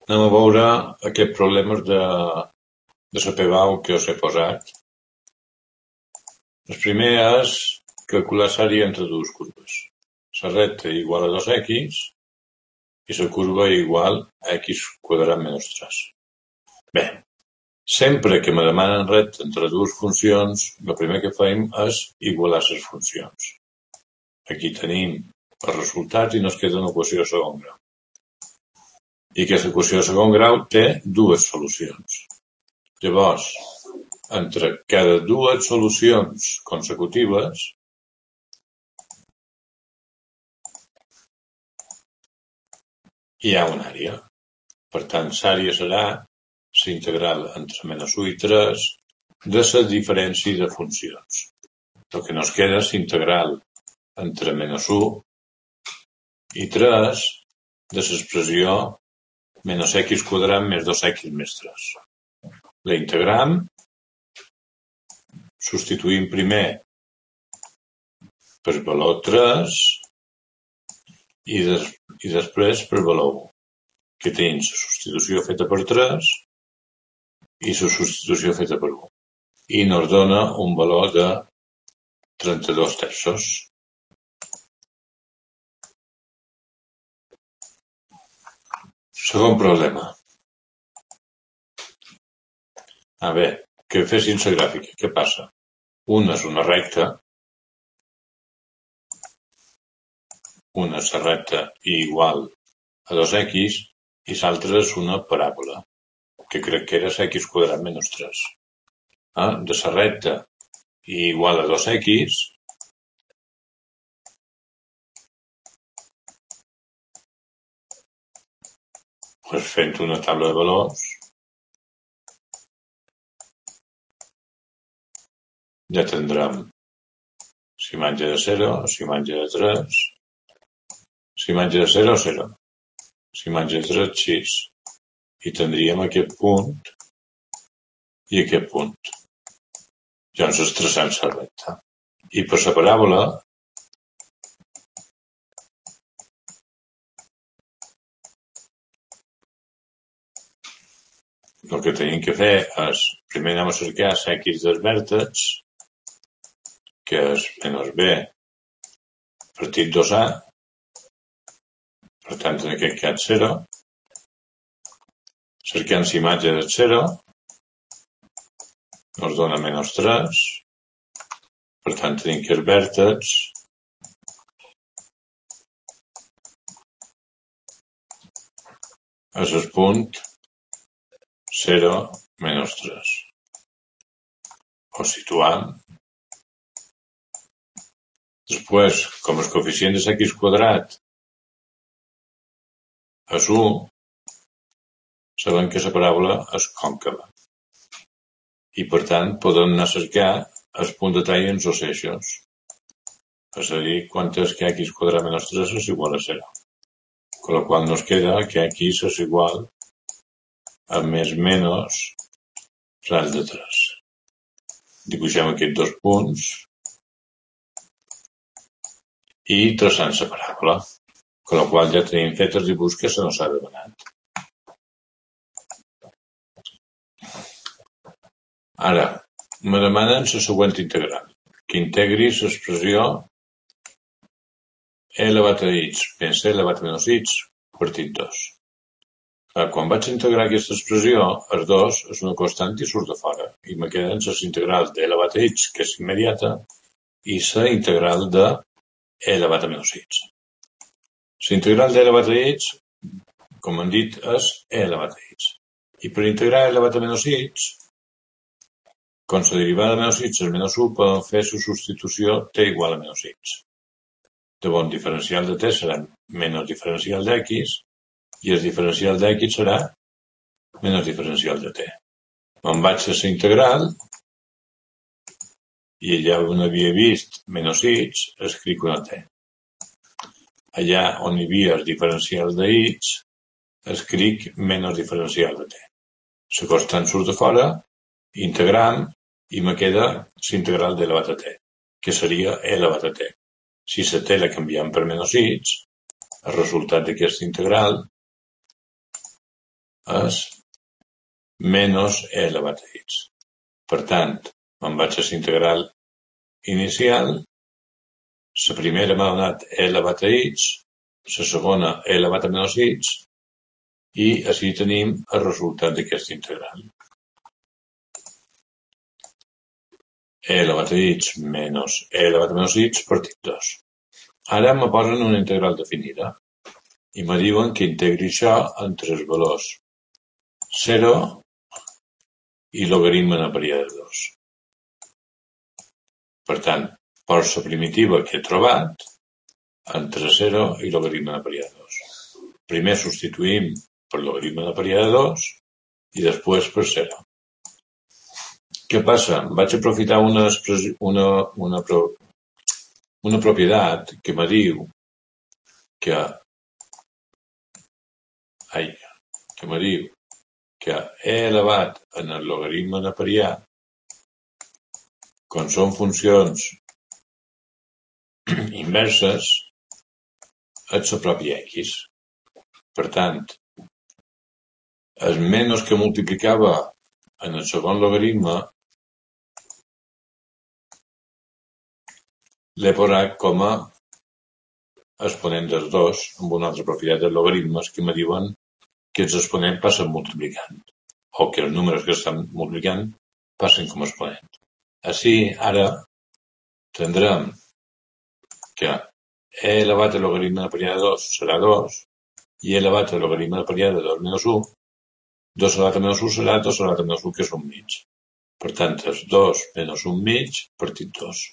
Anem a veure aquests problemes de la PBAU que us he posat. El primer és calcular l'àrea entre dues curves. La recta igual a 2x i la curva igual a x quadrat menys 3. Bé, sempre que me demanen recta entre dues funcions, el primer que fem és igualar les funcions. Aquí tenim els resultats i ens queda una equació de segon grau. I aquesta equació de segon grau té dues solucions. Llavors, entre cada dues solucions consecutives hi ha una àrea. Per tant, l'àrea serà la integral entre -1 i 3 de la diferència de funcions. El que ens queda és integral entre -1 i 3 de l'expressió -x quadrat més 2x més 3. La integram, substituïm primer per valor 3 i després per valor 1, que tenim la substitució feta per 3 i la substitució feta per 1. I ens dona un valor de 32 terços. Segon problema. A veure, que fessin la gràfica. Què passa? Una és una recta, igual a 2x i l'altra és una paràbola, que crec que era x quadrat menys 3. De la recta igual a 2x pues fent una taula de valors ja tindrem l'imatge de 0, l'imatge de 3, l'imatge de 0, 0, l'imatge de 3, 6. I tindríem aquest punt i aquest punt. Llavors tracem la recta. I per la paràbola el que tenim que fer és primer anem a cercar x dels vèrtexs, que és menys b partit 2a, per tant en aquest cas 0. Cercant l'imatge del 0 ens dona menys 3, per tant tenim que els vèrtexs és el punt 0, menys 3. Ho situam. Després, com el coeficient de x quadrat és 1, sabem que la paràbola és còncava. I, per tant, podem anar a cercar el punt de tall en els eixos. És a dir, quant és que x quadrat menys 3 és igual a 0. Con la qual nos queda que x és igual a més menys ras de 3. Dibuixem aquests dos punts i traçant la paràbola, con la qual ja tenim fet el dibuix que se nos ha demanat. Ara, me demanen la següent integral, que integri l'expressió e elevat a x més e elevat a menys x partit 2. Quan vaig integrar aquesta expressió, el 2 és una constant i surt de fora, i me queden les integrals de elevat a x, que és immediata, i la integral de e elevat a menys x. La integral de elevat a x, com hem dit, és e elevat a x. I per integrar e elevat a menys x, com la derivada de menys x és menys 1, podem fer la substitució t igual a menys x. Llavors, el diferencial de t serà menys diferencial d'x, i el diferencial d'x serà menys diferencial de t. Me'n vaig a la integral, i allà on havia vist menys x, escric una t. Allà on hi havia el diferencial de x, escric menys diferencial de t. La constant surt de fora, integram, i me queda l'integral d'elevat a t, que seria e elevat a t. Si la t la canviem per menys x, el resultat d'aquesta integral és menys e elevat a x. Per tant, me'n vaig a la integral inicial, la primera m'ha donat e elevat a x, la segona e elevat a menys x, i així tenim el resultat d'aquesta integral. E elevat a x menys e elevat a menys x partit 2. Ara me posen una integral definida i me diuen que integri això entre els valors 0 i logaritme de període 2. Per tant, poso la primitiva que he trobat entre 0 i logaritme de període 2. Primer substituïm per logaritme de període 2 i després per 0. Què passa? Vaig aprofitar una propietat que me diu que e elevat en el logaritme de perià, quan són funcions inverses, és la pròpia x. Per tant, el menys que multiplicava en el segon logaritme l'he posat com a exponent dels dos amb una altra propietat dels logaritmes que me diuen que els exponents passen multiplicant o que els números que estan multiplicant passen com a exponent. Així, ara tindrem que e elevat al logaritme de període 2 serà 2 i e elevat al logaritme de període 2 menys 1, 2 elevat a menys 1 serà 2 elevat a menys 1, que és 1 mig. Per tant, és 2 menys 1 mig partit 2.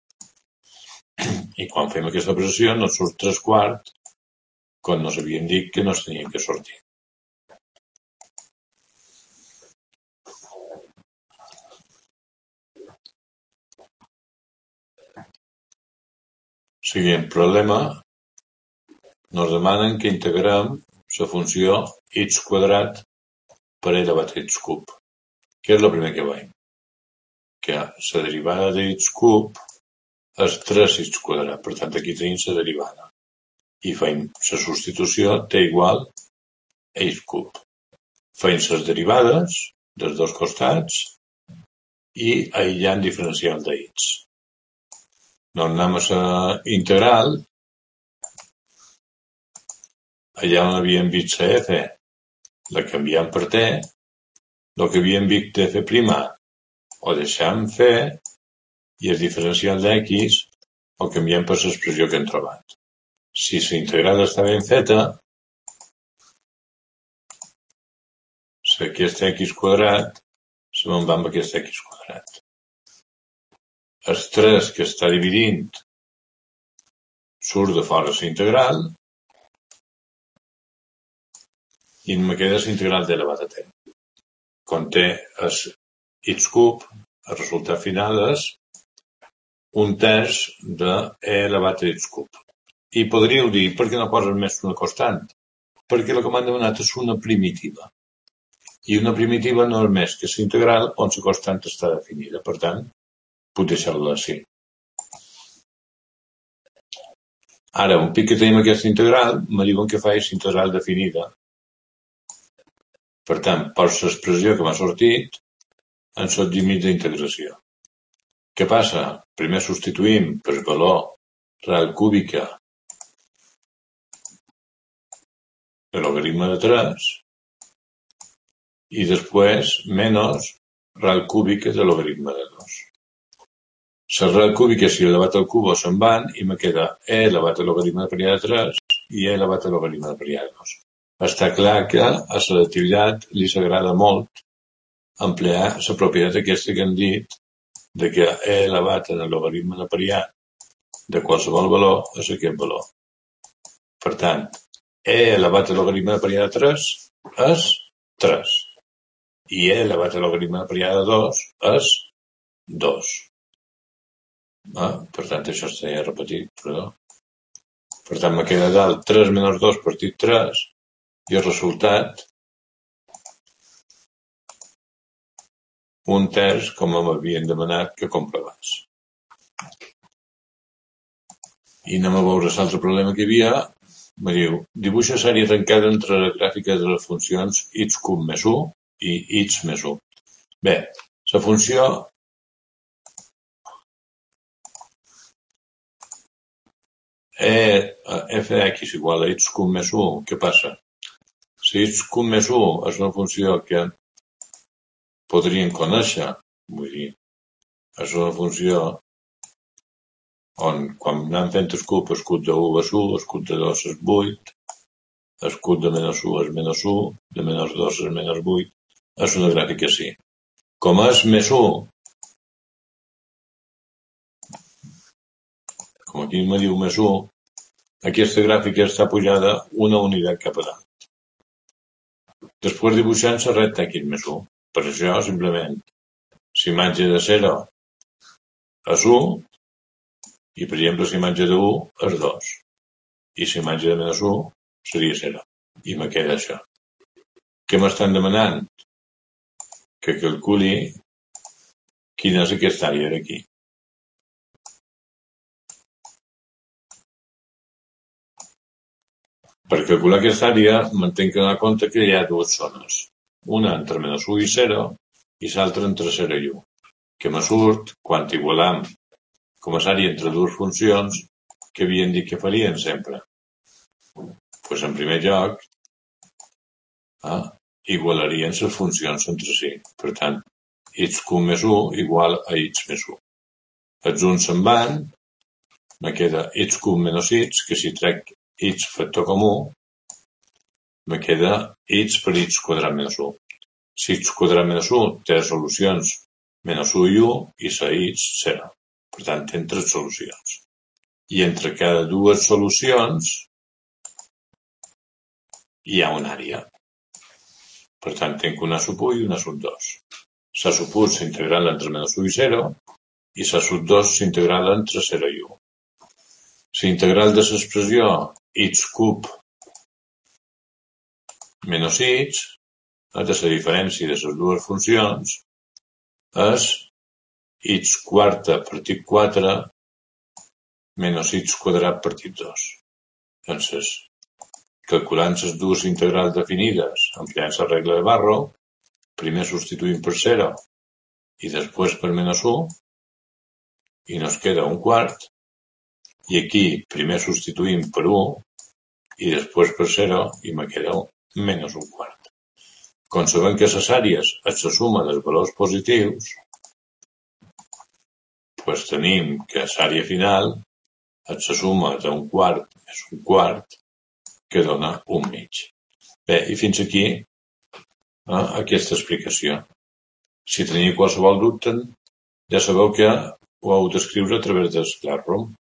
I quan fem aquesta operació no surt 3 quarts, quan nos havien dit que no es tenien que sortir. Següent problema, nos demanen que integrem la funció x quadrat per e elevat a x cub. Què és el primer que veiem? Que la derivada de x cub és 3x quadrat, per tant aquí tenim la derivada. I fem la substitució t igual a x cub. Fem les derivades dels dos costats i aïllant diferencial de x. Doncs anem a la integral, allà on havíem vist la f, la canviem per t, el que havíem vist de f', o deixem f, i el diferencial d'x el canviem per l'expressió que hem trobat. Si la integral està ben feta, aquesta x quadrat se me'n va amb aquesta x quadrat. El 3 que està dividint surt de fora la integral i me queda la integral de elevat a t. Quan t és x cub, el resultat final és 1/3 de e elevat a x cub. I podríeu dir, per què no poses més una constant? Perquè el que m'han demanat és una primitiva. I una primitiva no és més que la integral on la constant està definida. Per tant, puc deixar-la així. Ara, un pic que tenim aquesta integral, me diuen que faig integral definida. Per tant, per l'expressió que m'ha sortit, en soc límit d'integració. Què passa? Primer substituïm per valor real cúbica de logaritme de 3 i després menys real cúbica de logaritme de 2. La real cúbica, si elevat al cubo, se'n van i me queda e elevat a logaritme de període 3 i e elevat a logaritme de període 2. Està clar que a la selectivitat li s'agrada molt emplear la propietat aquesta que hem dit de que e elevat en el logaritme de període de qualsevol valor és aquest valor. Per tant, e elevat a logaritme de període 3 és 3 i e elevat a logaritme de període 2 és 2. Per tant, això estaria repetit, perdó. Per tant, me queda dalt 3 menys 2 partit 3 i el resultat 1/3 com m'havien demanat que comprovés. I anem a veure l'altre problema que hi havia, Me diu, dibuixa sèrie tancada entre la gràfica de les funcions x cub més 1 i x més 1. Bé, la funció f de x igual a x cub més 1, què passa? Si x cub més 1 és una funció que podríem conèixer, vull dir, és una funció on quan anem fent el cub de 1 és 1, el cub de 2 és 8, el cub de menys 1 és menys 1, de menys 2 és menys 8, és una gràfica així. Com és més 1, com aquí me diu més 1, aquesta gràfica està pujada una unitat cap a dalt. Després dibuixant la recta x més 1. Per això, simplement, la imatge de 0 és 1, i, per exemple, la imatge de 1 és 2. I la imatge de menys 1 seria 0. I me queda això. Què m'estan demanant? Que calculi quina és aquesta àrea d'aquí. Per calcular aquesta àrea, m'entenc que donar compte que hi ha dues zones. Una entre menys 1 i 0 i l'altra entre 0 i 1. Que me surt, quan igualam com a àrea entre dues funcions, que havien dit que farien sempre. Doncs, en primer lloc, igualarien les funcions entre si. Per tant, x cub més 1 igual a x més 1. Els uns se'n van, me queda x cub menys x, que si trec x factor comú, me queda x per x quadrat menys 1. Si x quadrat menys 1 té solucions menys 1 i 1, i la x 0. Per tant, té 3 solucions. I entre cada dues solucions hi ha una àrea. Per tant, tinc una sub 1 i una sub 2. La sub 1 s'integrala entre menys 1 i 0, i la sub 2 s'integrala entre 0 i 1. La integral de l'expressió x cub menys x, de la diferència de les dues funcions, és x quarta partit 4 menys x quadrat partit 2. Llavors, calculant les dues integrals definides, empleant la regla de Barrow, primer substituïm per 0 i després per menys 1, i nos queda un quart, i aquí primer substituïm per 1 i després per 0 i me queda menys un quart. Com sabem que les àrees és la suma dels valors positius, doncs tenim que l'àrea final és la suma d'un quart més un quart, que dona un mig. Bé, i fins aquí aquesta explicació. Si teniu qualsevol dubte, ja sabeu que ho heu d'escriure a través del Classroom.